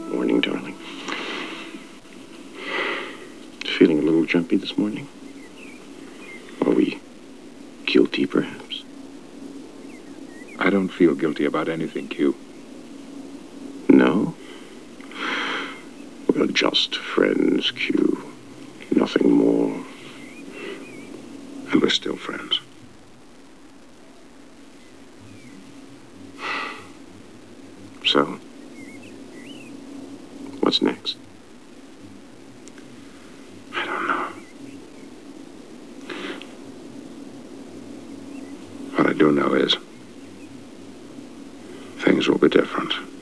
Morning, darling. Feeling a little jumpy this morning? Are we guilty, perhaps? I don't feel guilty about anything, Q. No? We're just friends, Q. Nothing more. And we're still friends. So, what's next? I don't know. What I do know is things will be different.